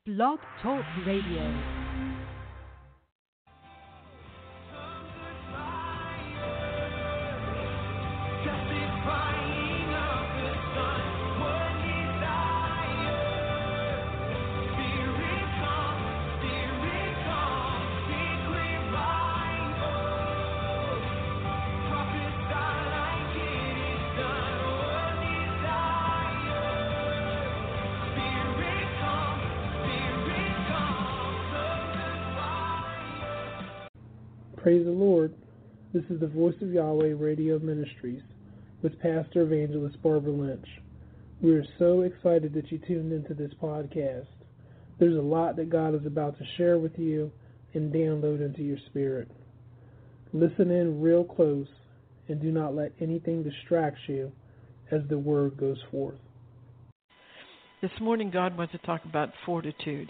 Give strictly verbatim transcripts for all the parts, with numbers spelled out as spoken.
Blog Talk Radio. Praise the Lord. This is the Voice of Yahweh Radio Ministries with Pastor Evangelist Barbara Lynch. We are so excited that you tuned into this podcast. There's a lot that God is about to share with you and download into your spirit. Listen in real close and do not let anything distract you as the word goes forth. This morning God wants to talk about fortitude.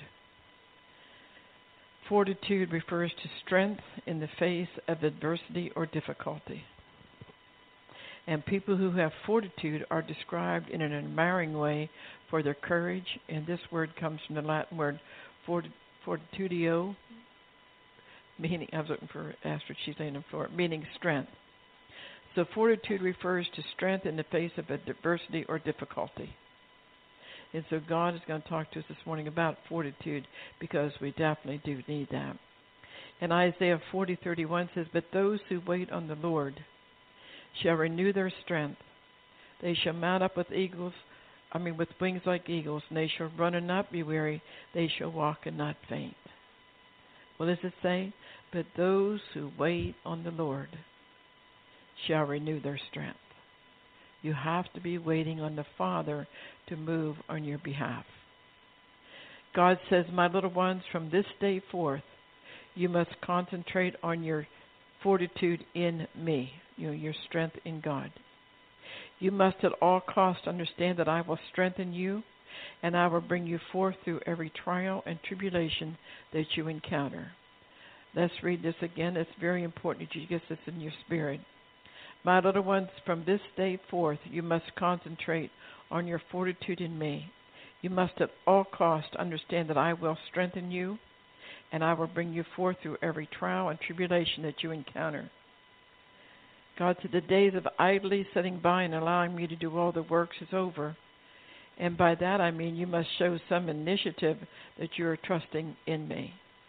Fortitude refers to strength in the face of adversity or difficulty. And people who have fortitude are described in an admiring way for their courage, and this word comes from the Latin word fort, fortitudo, meaning, I was looking for Astrid, she's laying on the floor, meaning strength. So fortitude refers to strength in the face of adversity or difficulty. And so God is going to talk to us this morning about fortitude because we definitely do need that. And Isaiah forty thirty-one says, "But those who wait on the Lord shall renew their strength. They shall mount up with eagles, I mean with wings like eagles, and they shall run and not be weary. They shall walk and not faint." What does it say? "But those who wait on the Lord shall renew their strength." You have to be waiting on the Father to move on your behalf. God says, "My little ones, from this day forth, you must concentrate on your fortitude in me," you know, your strength in God. "You must at all costs understand that I will strengthen you, and I will bring you forth through every trial and tribulation that you encounter." Let's read this again. It's very important that you get this in your spirit. "My little ones, from this day forth, you must concentrate on your fortitude in me. You must at all costs understand that I will strengthen you, and I will bring you forth through every trial and tribulation that you encounter." God said, "The days of idly sitting by and allowing me to do all the works is over." And by that I mean you must show some initiative that you are trusting in me.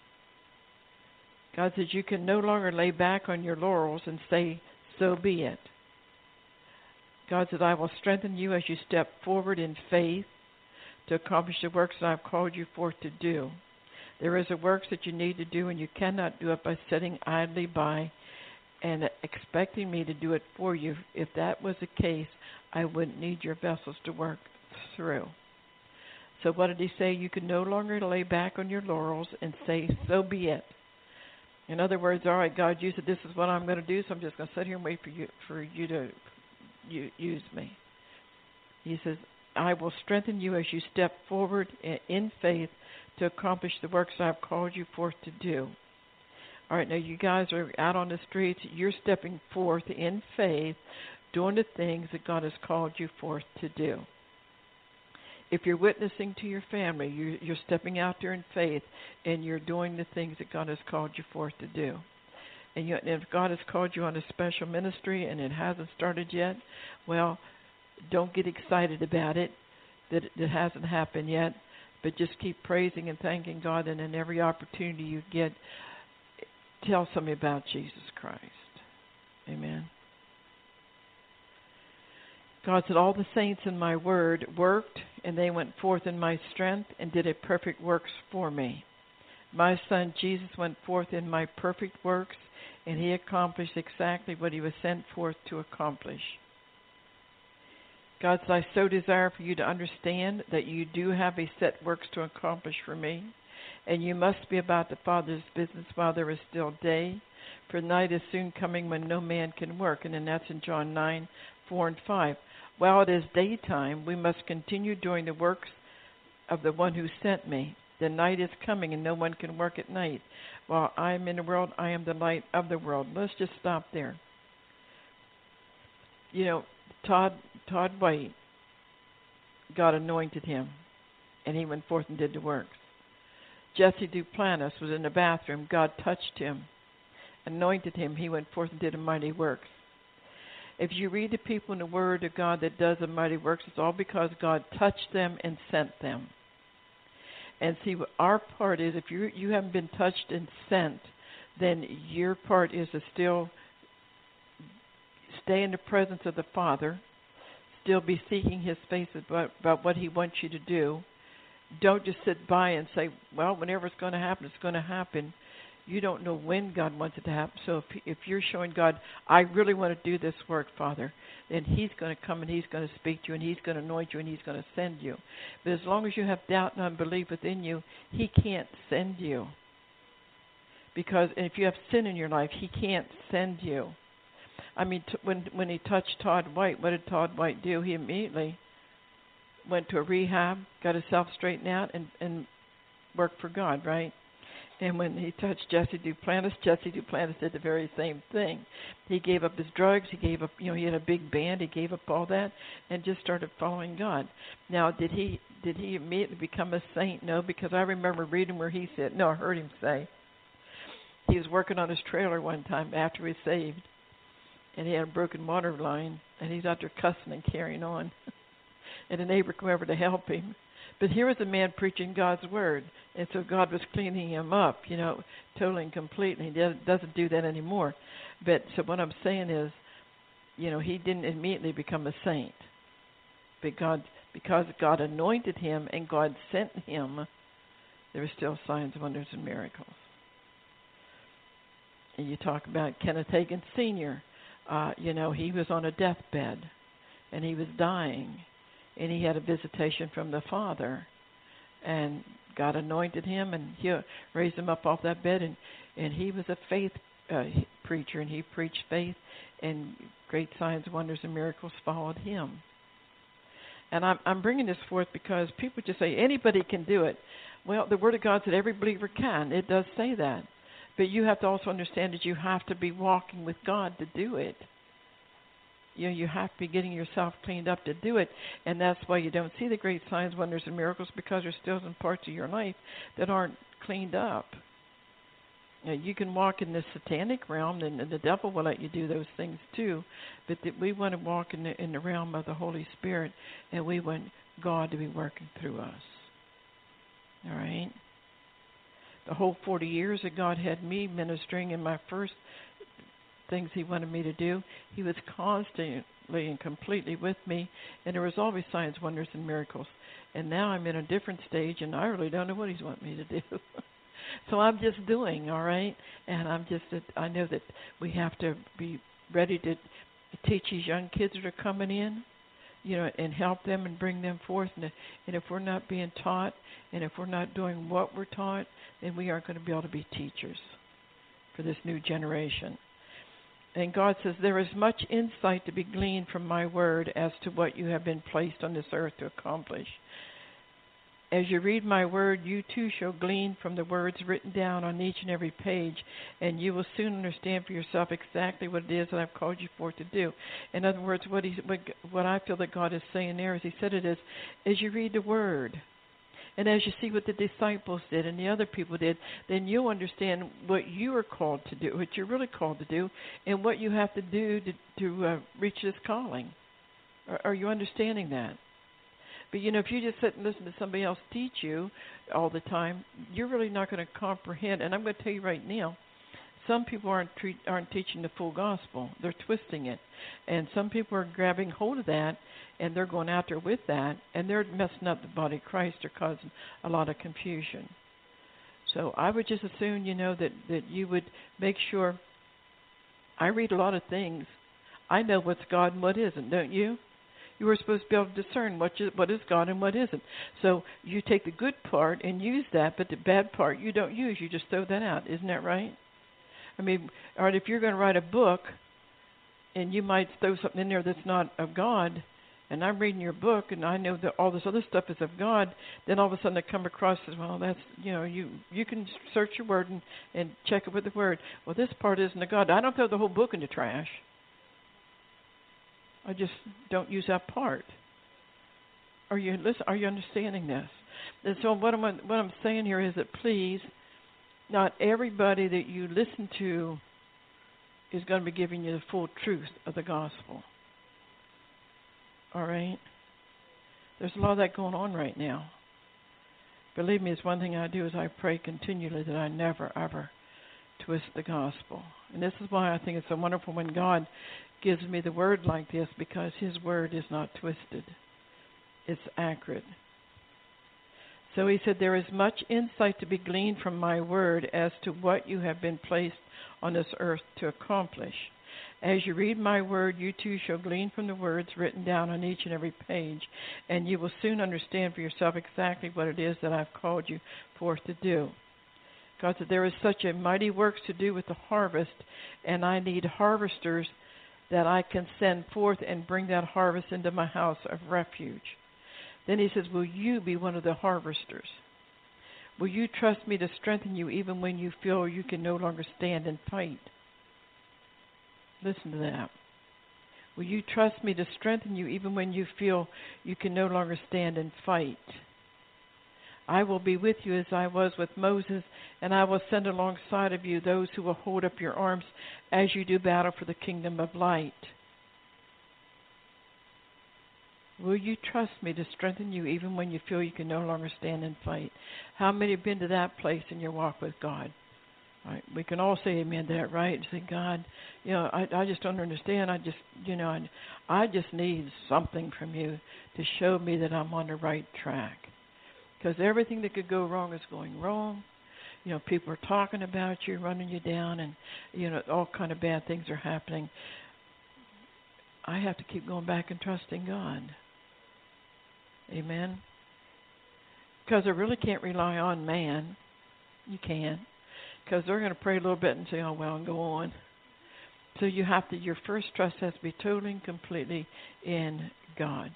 God says you can no longer lay back on your laurels and say, "So be it." God said, "I will strengthen you as you step forward in faith to accomplish the works that I've called you forth to do." There is a work that you need to do, and you cannot do it by sitting idly by and expecting me to do it for you. If that was the case, I wouldn't need your vessels to work through. So what did he say? You can no longer lay back on your laurels and say, "So be it." In other words, all right, God, you said this is what I'm going to do, so I'm just going to sit here and wait for you for you to you, use me. He says, "I will strengthen you as you step forward in faith to accomplish the works I've called you forth to do." All right, now you guys are out on the streets. You're stepping forth in faith, doing the things that God has called you forth to do. If you're witnessing to your family, you, you're stepping out there in faith, and you're doing the things that God has called you forth to do. And, you, and if God has called you on a special ministry and it hasn't started yet, well, don't get excited about it, that it, it hasn't happened yet, but just keep praising and thanking God, and in every opportunity you get, tell somebody about Jesus Christ. Amen. God said, "All the saints in my word worked, and they went forth in my strength and did a perfect works for me. My son Jesus went forth in my perfect works, and he accomplished exactly what he was sent forth to accomplish." God said, "I so desire for you to understand that you do have a set works to accomplish for me, and you must be about the Father's business while there is still day, for night is soon coming when no man can work." And then that's in John nine, four and five. "While it is daytime, we must continue doing the works of the one who sent me. The night is coming, and no one can work at night. While I am in the world, I am the light of the world." Let's just stop there. You know, Todd Todd White, God anointed him, and he went forth and did the works. Jesse Duplantis was in the bathroom. God touched him, anointed him. He went forth and did a mighty work. If you read the people in the Word of God that does the mighty works, it's all because God touched them and sent them. And see, what our part is, if you you haven't been touched and sent, then your part is to still stay in the presence of the Father, still be seeking His face about, about what He wants you to do. Don't just sit by and say, well, whenever it's going to happen, it's going to happen. You don't know when God wants it to happen. So if, if you're showing God, I really want to do this work, Father, then He's going to come and He's going to speak to you and He's going to anoint you and He's going to send you. But as long as you have doubt and unbelief within you, He can't send you. Because if you have sin in your life, He can't send you. I mean, t- when when He touched Todd White, what did Todd White do? He immediately went to a rehab, got himself straightened out, and, and worked for God, right? And when He touched Jesse Duplantis, Jesse Duplantis did the very same thing. He gave up his drugs. He gave up, you know, he had a big band. He gave up all that and just started following God. Now, did he did he immediately become a saint? No, because I remember reading where he said, no, I heard him say, he was working on his trailer one time after he was saved, and he had a broken water line, and he's out there cussing and carrying on. And a neighbor came over to help him. But here was a man preaching God's word, and so God was cleaning him up, you know, totally and completely. He doesn't do that anymore. But so what I'm saying is, you know, he didn't immediately become a saint. But God, because God anointed him and God sent him, there were still signs, wonders, and miracles. And you talk about Kenneth Hagin Senior Uh, you know, he was on a deathbed, and he was dying. And he had a visitation from the Father, and God anointed him, and He raised him up off that bed, and, and he was a faith uh, preacher, and he preached faith, and great signs, wonders, and miracles followed him. And I'm, I'm bringing this forth because people just say anybody can do it. Well, the Word of God said every believer can. It does say that. But you have to also understand that you have to be walking with God to do it. You know, you have to be getting yourself cleaned up to do it, and that's why you don't see the great signs, wonders, and miracles, because there's still some parts of your life that aren't cleaned up. You know, you can walk in the satanic realm, and the devil will let you do those things too, but that we want to walk in the, in the realm of the Holy Spirit, and we want God to be working through us. All right? The whole forty years that God had me ministering in my first things He wanted me to do, He was constantly and completely with me, and there was always signs, wonders, and miracles. And now I'm in a different stage, and I really don't know what He's wanting me to do. So I'm just doing, all right? And I'm just, I know that we have to be ready to teach these young kids that are coming in, you know, and help them and bring them forth. And, and if we're not being taught, and if we're not doing what we're taught, then we aren't going to be able to be teachers for this new generation. And God says, there is much insight to be gleaned from my word as to what you have been placed on this earth to accomplish. As you read my word, you too shall glean from the words written down on each and every page, and you will soon understand for yourself exactly what it is that I've called you for to do. In other words, what, he's, what, what I feel that God is saying there is, He said it is, as you read the word, and as you see what the disciples did and the other people did, then you'll understand what you are called to do, what you're really called to do, and what you have to do to, to uh, reach this calling. Are, are you understanding that? But, you know, if you just sit and listen to somebody else teach you all the time, you're really not going to comprehend. And I'm going to tell you right now, some people aren't treat, aren't teaching the full gospel. They're twisting it. And some people are grabbing hold of that, and they're going out there with that, and they're messing up the body of Christ. They're causing a lot of confusion. So I would just assume, you know, that, that you would make sure. I read a lot of things. I know what's God and what isn't, don't you? You were supposed to be able to discern what, you, what is God and what isn't. So you take the good part and use that, but the bad part you don't use. You just throw that out. Isn't that right? I mean, all right, if you're going to write a book, and you might throw something in there that's not of God, and I'm reading your book, and I know that all this other stuff is of God, then all of a sudden I come across as, well, that's, you know, you, you can search your word and, and check it with the word. Well, this part isn't of God. I don't throw the whole book in the trash. I just don't use that part. Are you listen? Are you understanding this? And so what I'm what I'm saying here is that please, not everybody that you listen to is going to be giving you the full truth of the gospel. All right? There's a lot of that going on right now. Believe me, it's one thing I do is I pray continually that I never, ever twist the gospel. And this is why I think it's so wonderful when God gives me the word like this, because his word is not twisted. It's accurate. So he said, there is much insight to be gleaned from my word as to what you have been placed on this earth to accomplish. As you read my word, you too shall glean from the words written down on each and every page, and you will soon understand for yourself exactly what it is that I've called you forth to do. God said, there is such a mighty work to do with the harvest, and I need harvesters that I can send forth and bring that harvest into my house of refuge. Then he says, will you be one of the harvesters? Will you trust me to strengthen you even when you feel you can no longer stand and fight? Listen to that. Will you trust me to strengthen you even when you feel you can no longer stand and fight? I will be with you as I was with Moses, and I will send alongside of you those who will hold up your arms as you do battle for the kingdom of light. Will you trust me to strengthen you even when you feel you can no longer stand and fight? How many have been to that place in your walk with God? Right. We can all say amen to that, right? And say, God, you know, I, I just don't understand. I just, you know, I, I just need something from you to show me that I'm on the right track. Because everything that could go wrong is going wrong. You know, people are talking about you, running you down, and, you know, all kind of bad things are happening. I have to keep going back and trusting God. Amen? Because I really can't rely on man. You can. Because they're going to pray a little bit and say, oh, well, and go on. So you have to, your first trust has to be totally and completely in God.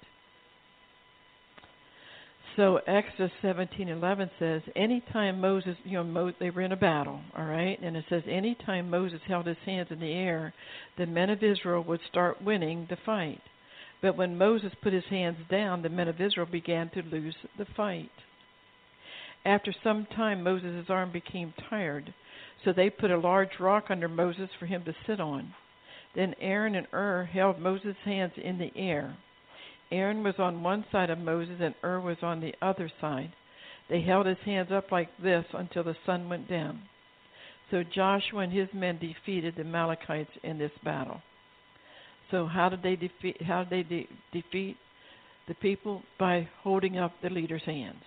So Exodus seventeen eleven says, anytime Moses, you know, Mo, they were in a battle, all right? And it says, anytime Moses held his hands in the air, the men of Israel would start winning the fight. But when Moses put his hands down, the men of Israel began to lose the fight. After some time, Moses' arm became tired, so they put a large rock under Moses for him to sit on. Then Aaron and Ur held Moses' hands in the air. Aaron was on one side of Moses and Ur was on the other side. They held his hands up like this until the sun went down. So Joshua and his men defeated the Amalekites in this battle. So how did they defeat? How did they de- defeat the people? By holding up the leader's hands.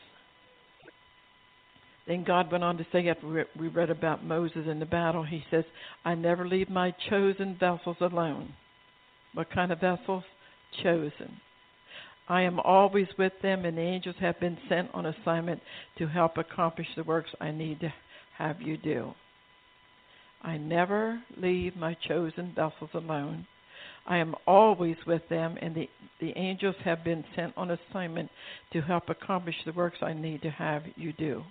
Then God went on to say, after we read about Moses in the battle, he says, I never leave my chosen vessels alone. What kind of vessels? Chosen. I am always with them, and the angels have been sent on assignment to help accomplish the works I need to have you do. I never leave my chosen vessels alone. I am always with them, and the, the angels have been sent on assignment to help accomplish the works I need to have you do.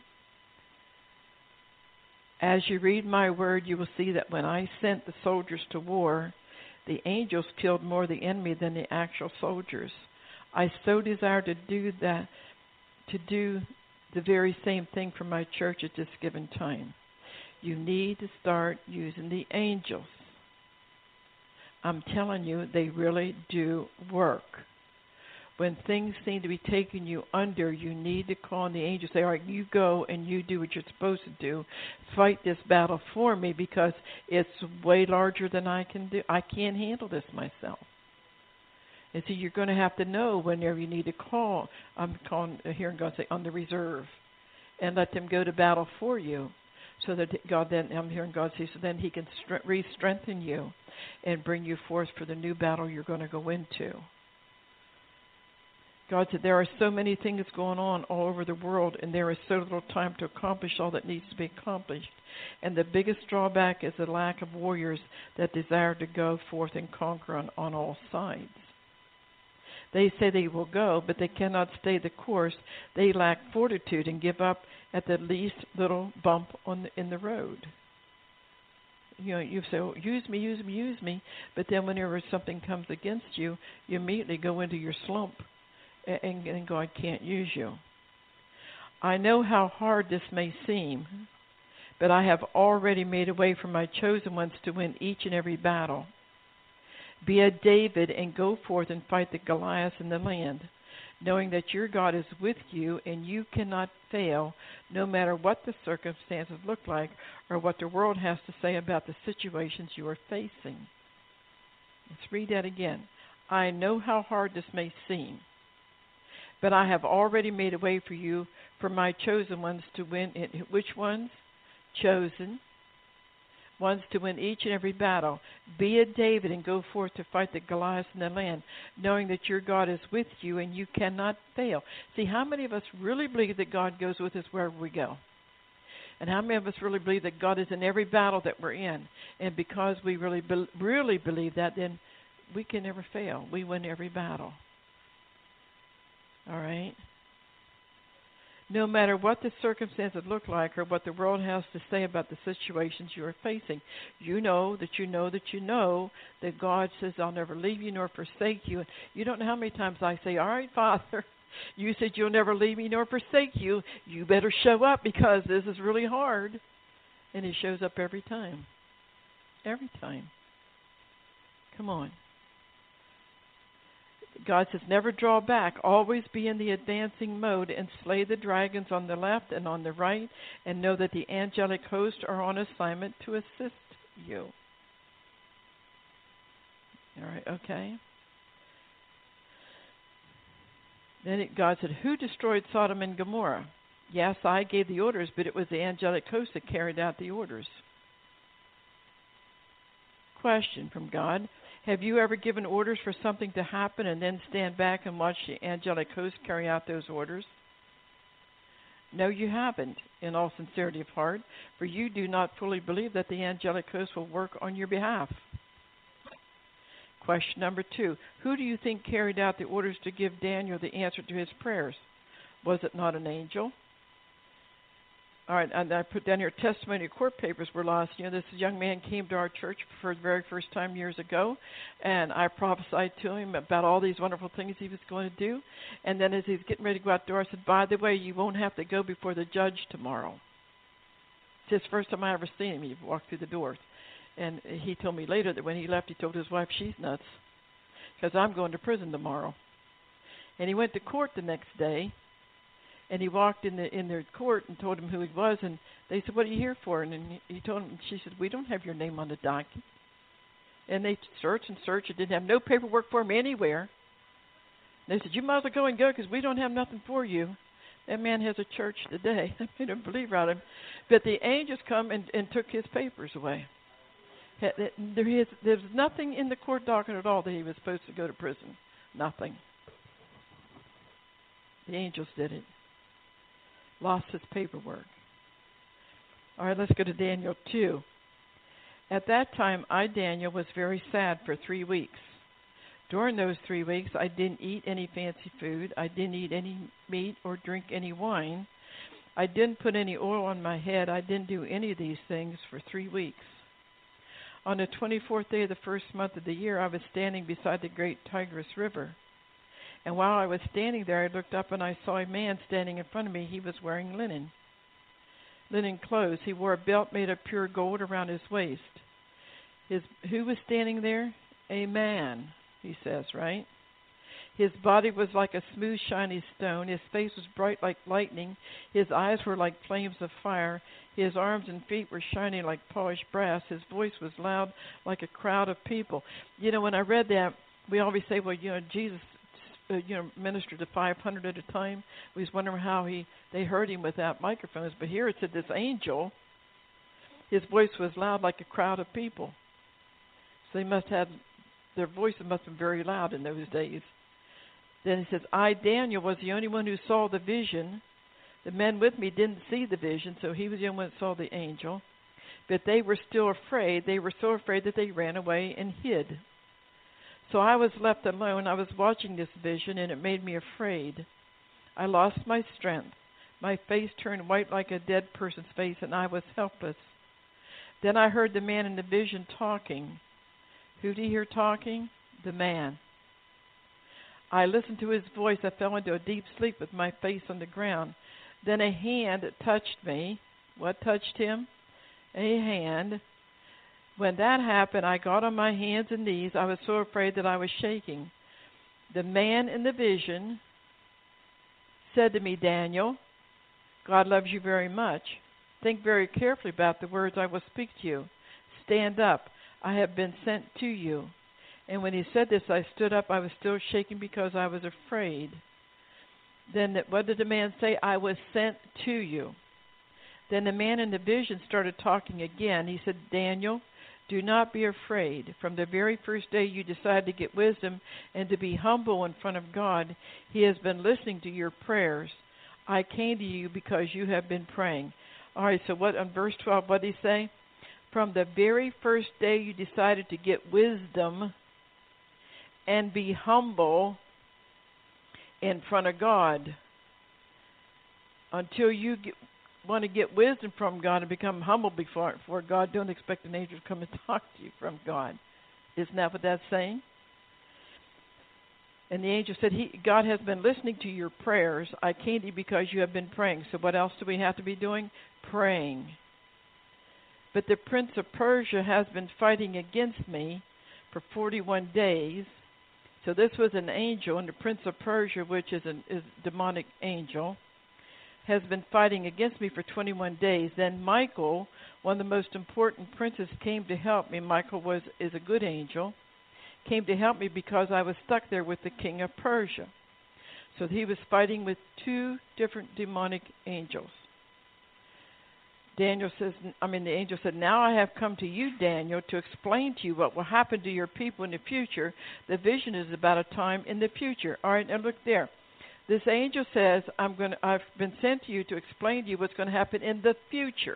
As you read my word, you will see that when I sent the soldiers to war, the angels killed more of the enemy than the actual soldiers. I so desire to do that, to do the very same thing for my church at this given time. You need to start using the angels. I'm telling you, they really do work. When things seem to be taking you under, you need to call on the angels. Say, all right, you go and you do what you're supposed to do. Fight this battle for me because it's way larger than I can do. I can't handle this myself. And so you're going to have to know whenever you need to call. I'm calling, hearing God say, on the reserve. And let them go to battle for you. So that God then, I'm hearing God say, so then He can stre- re-strengthen you and bring you forth for the new battle you're going to go into. God said there are so many things going on all over the world, and there is so little time to accomplish all that needs to be accomplished. And the biggest drawback is the lack of warriors that desire to go forth and conquer on, on all sides. They say they will go, but they cannot stay the course. They lack fortitude and give up at the least little bump on the, in the road. You know, you say, oh, use me, use me, use me. But then whenever something comes against you, you immediately go into your slump, and, and God can't use you. I know how hard this may seem, but I have already made a way for my chosen ones to win each and every battle. Be a David and go forth and fight the Goliaths in the land, knowing that your God is with you and you cannot fail, no matter what the circumstances look like or what the world has to say about the situations you are facing. Let's read that again. I know how hard this may seem, but I have already made a way for you, for my chosen ones to win. Which ones? Chosen ones to win each and every battle. Be a David and go forth to fight the Goliaths in the land, knowing that your God is with you and you cannot fail. See, how many of us really believe that God goes with us wherever we go? And how many of us really believe that God is in every battle that we're in? And because we really, be- really believe that, then we can never fail. We win every battle. All right? No matter what the circumstances look like or what the world has to say about the situations you are facing, you know that you know that you know that God says, I'll never leave you nor forsake you. And you don't know how many times I say, all right, Father, you said you'll never leave me nor forsake you. You better show up because this is really hard. And he shows up every time. Every time. Come on. God says, never draw back. Always be in the advancing mode and slay the dragons on the left and on the right, and know that the angelic hosts are on assignment to assist you. All right, okay. Then it, God said, who destroyed Sodom and Gomorrah? Yes, I gave the orders, but it was the angelic host that carried out the orders. Question from God. Have you ever given orders for something to happen and then stand back and watch the angelic host carry out those orders? No, you haven't, in all sincerity of heart, for you do not fully believe that the angelic host will work on your behalf. Question number two. Who do you think carried out the orders to give Daniel the answer to his prayers? Was it not an angel? All right, and I put down here, testimony court papers were lost. You know, this young man came to our church for the very first time years ago, and I prophesied to him about all these wonderful things he was going to do. And then as he was getting ready to go out the door, I said, by the way, you won't have to go before the judge tomorrow. It's the first time I ever seen him. He walked through the doors. And he told me later that when he left, he told his wife, she's nuts, because I'm going to prison tomorrow. And he went to court the next day. And he walked in the in their court and told him who he was, and they said, "What are you here for?" And he, he told him, she said, "We don't have your name on the docket." And they searched and searched and didn't have no paperwork for him anywhere. And they said, "You might as well go and go because we don't have nothing for you." That man has a church today. They don't believe around him. But the angels come and, and took his papers away. There is there's nothing in the court docket at all that he was supposed to go to prison. Nothing. The angels did it. Lost his paperwork. All right, let's go to Daniel two. At that time, I, Daniel, was very sad for three weeks. During those three weeks, I didn't eat any fancy food. I didn't eat any meat or drink any wine. I didn't put any oil on my head. I didn't do any of these things for three weeks. On the twenty-fourth day of the first month of the year, I was standing beside the great Tigris River. And while I was standing there, I looked up and I saw a man standing in front of me. He was wearing linen, linen clothes. He wore a belt made of pure gold around his waist. His, who was standing there? A man, he says, right? His body was like a smooth, shiny stone. His face was bright like lightning. His eyes were like flames of fire. His arms and feet were shining like polished brass. His voice was loud like a crowd of people. You know, when I read that, we always say, well, you know, Jesus Uh, you know, ministered to five hundred at a time. We was wondering how he they heard him without microphones. But here it said this angel, his voice was loud like a crowd of people. So they must have, their voices must have been very loud in those days. Then he says, I, Daniel, was the only one who saw the vision. The men with me didn't see the vision, so he was the only one that saw the angel. But they were still afraid. They were so afraid that they ran away and hid. So I was left alone. I was watching this vision, and it made me afraid. I lost my strength. My face turned white like a dead person's face, and I was helpless. Then I heard the man in the vision talking. Who did he hear talking? The man. I listened to his voice. I fell into a deep sleep with my face on the ground. Then a hand touched me. What touched him? A hand. When that happened, I got on my hands and knees. I was so afraid that I was shaking. The man in the vision said to me, Daniel, God loves you very much. Think very carefully about the words I will speak to you. Stand up. I have been sent to you. And when he said this, I stood up. I was still shaking because I was afraid. Then what did the man say? I was sent to you. Then the man in the vision started talking again. He said, Daniel, do not be afraid. From the very first day you decided to get wisdom and to be humble in front of God, he has been listening to your prayers. I came to you because you have been praying. All right, so what on verse twelve, what did he say? From the very first day you decided to get wisdom and be humble in front of God. Until you get, want to get wisdom from God and become humble before, before God, don't expect an angel to come and talk to you from God. Isn't that what that's saying? And the angel said, he, God has been listening to your prayers. I came to you because you have been praying. So what else do we have to be doing? Praying. But the prince of Persia has been fighting against me for forty-one days. So this was an angel, and the prince of Persia, which is a is demonic angel, has been fighting against me for twenty-one days. Then Michael, one of the most important princes, came to help me. Michael was is a good angel. Came to help me because I was stuck there with the king of Persia. So he was fighting with two different demonic angels. Daniel says, I mean, the angel said, now I have come to you, Daniel, to explain to you what will happen to your people in the future. The vision is about a time in the future. All right, now look there. This angel says, I'm going to, I've been sent to you to explain to you what's going to happen in the future.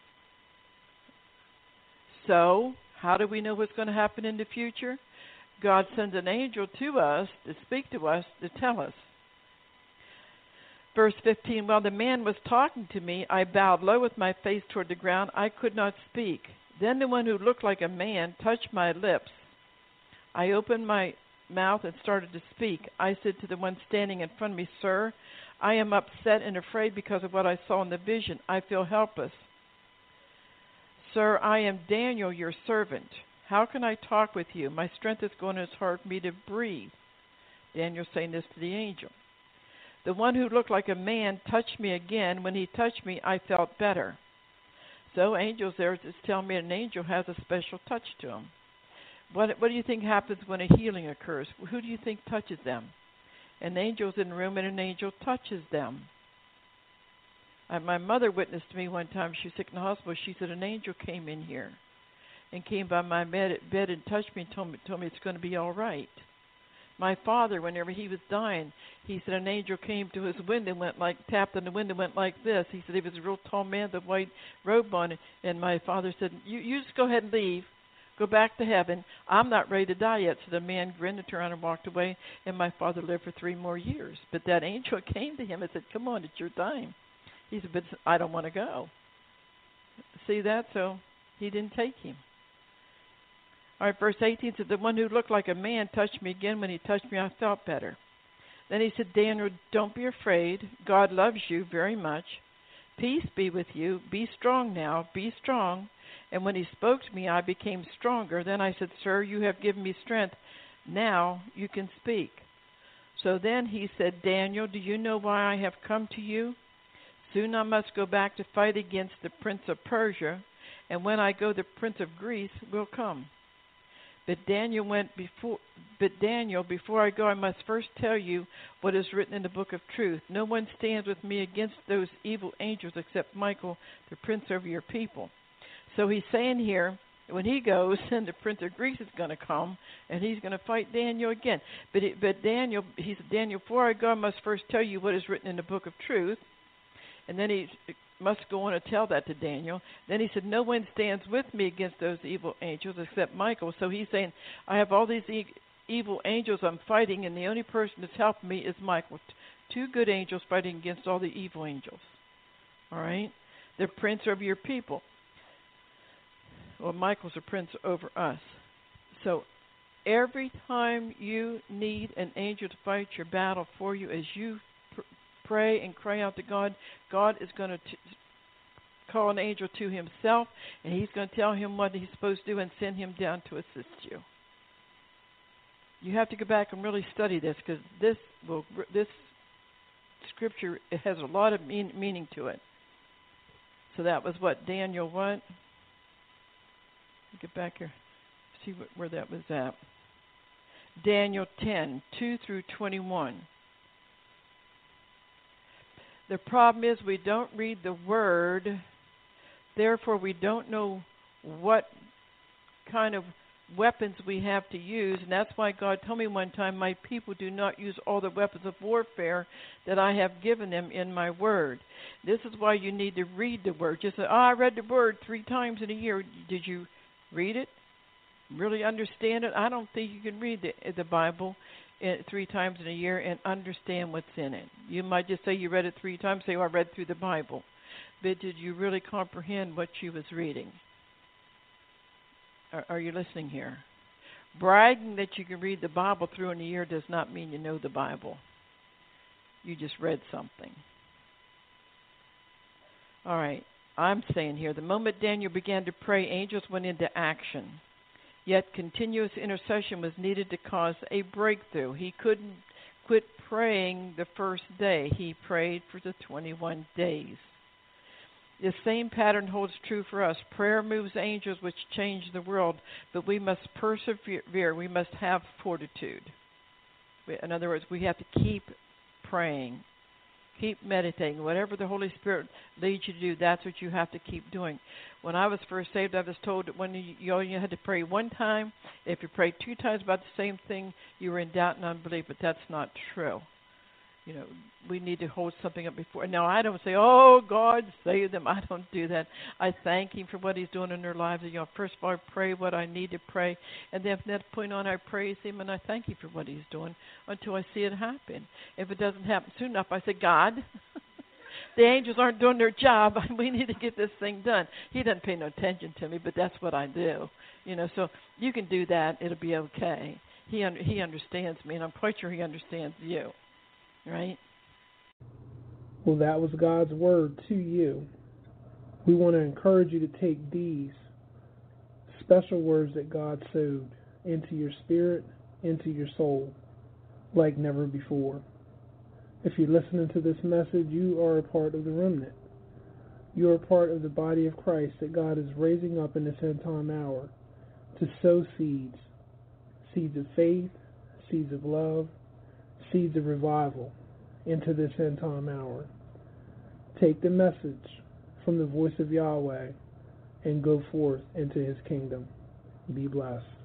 So, how do we know what's going to happen in the future? God sends an angel to us to speak to us, to tell us. Verse fifteen, while the man was talking to me, I bowed low with my face toward the ground. I could not speak. Then the one who looked like a man touched my lips. I opened my mouth and started to speak. I said to the one standing in front of me, Sir, I am upset and afraid because of what I saw in the vision. I feel helpless. Sir, I am Daniel, your servant. How can I talk with you? My strength is going, and it's hard for me to breathe. Daniel's saying this to the angel. The one who looked like a man touched me again. When he touched me, I felt better. So angels there is telling me an angel has a special touch to him. What, what do you think happens when a healing occurs? Who do you think touches them? An angel's in the room and an angel touches them. Uh, my mother witnessed to me one time. She was sick in the hospital. She said an angel came in here and came by my bed, bed and touched me and told me, told me it's going to be all right. My father, whenever he was dying, he said an angel came to his window and went like, tapped on the window and went like this. He said he was a real tall man with a white robe on. And my father said, you, you just go ahead and leave. Go back to heaven. I'm not ready to die yet. So the man grinned and turned around and walked away. And my father lived for three more years. But that angel came to him and said, come on, it's your time. He said, but I don't want to go. See that? So he didn't take him. All right, verse eighteen said, the one who looked like a man touched me again. When he touched me, I felt better. Then he said, Daniel, don't be afraid. God loves you very much. Peace be with you. Be strong now. Be strong. And when he spoke to me, I became stronger. Then I said, Sir, you have given me strength. Now you can speak. So then he said, Daniel, do you know why I have come to you? Soon I must go back to fight against the prince of Persia. And when I go, the prince of Greece will come. But Daniel went before. But Daniel, before I go, I must first tell you what is written in the book of truth. No one stands with me against those evil angels except Michael, the prince over your people. So he's saying here, when he goes, and the prince of Greece is going to come, and he's going to fight Daniel again. But it, but Daniel, he said, Daniel, before I go, I must first tell you what is written in the book of truth. And then he must go on to tell that to Daniel. Then he said, no one stands with me against those evil angels except Michael. So he's saying, I have all these e- evil angels I'm fighting, and the only person that's helping me is Michael. Two good angels fighting against all the evil angels. All right? The prince over your people. Well, Michael's a prince over us. So every time you need an angel to fight your battle for you, as you pr- pray and cry out to God, God is going to call an angel to himself, and he's going to tell him what he's supposed to do and send him down to assist you. You have to go back and really study this, because this will this scripture, it has a lot of mean, meaning to it. So that was what Daniel what? Get back here, see what, where that was at. Daniel ten, two through twenty-one. The problem is we don't read the word, therefore we don't know what kind of weapons we have to use, and that's why God told me one time, my people do not use all the weapons of warfare that I have given them in my word. This is why you need to read the word. Just say, oh, I read the word three times in a year. Did you read it? Really understand it? I don't think you can read the, the Bible three times in a year and understand what's in it. You might just say you read it three times, say, oh, I read through the Bible. But did you really comprehend what you was reading? Are, are you listening here? Bragging that you can read the Bible through in a year does not mean you know the Bible. You just read something. All right, I'm saying here, the moment Daniel began to pray, angels went into action. Yet continuous intercession was needed to cause a breakthrough. He couldn't quit praying the first day. He prayed for the twenty-one days. The same pattern holds true for us. Prayer moves angels which change the world, but we must persevere. We must have fortitude. In other words, we have to keep praying. Keep meditating. Whatever the Holy Spirit leads you to do, that's what you have to keep doing. When I was first saved, I was told that when you, you only had to pray one time. If you prayed two times about the same thing, you were in doubt and unbelief, but that's not true. You know, we need to hold something up before. Now, I don't say, oh, God, save them. I don't do that. I thank Him for what He's doing in their lives. You know, first of all, I pray what I need to pray. And then from that point on, I praise Him and I thank Him for what He's doing until I see it happen. If it doesn't happen soon enough, I say, God, the angels aren't doing their job. We need to get this thing done. He doesn't pay no attention to me, but that's what I do. You know, so you can do that. It'll be okay. He un- He understands me, and I'm quite sure He understands you. Right? Well, that was God's word to you. We want to encourage you to take these special words that God sowed into your spirit, into your soul, like never before. If you're listening to this message, you are a part of the remnant. You are part of the body of Christ that God is raising up in this end time hour to sow seeds, seeds of faith, seeds of love, seeds of revival into this end time hour. Take the message from the voice of Yahweh and go forth into His kingdom. Be blessed.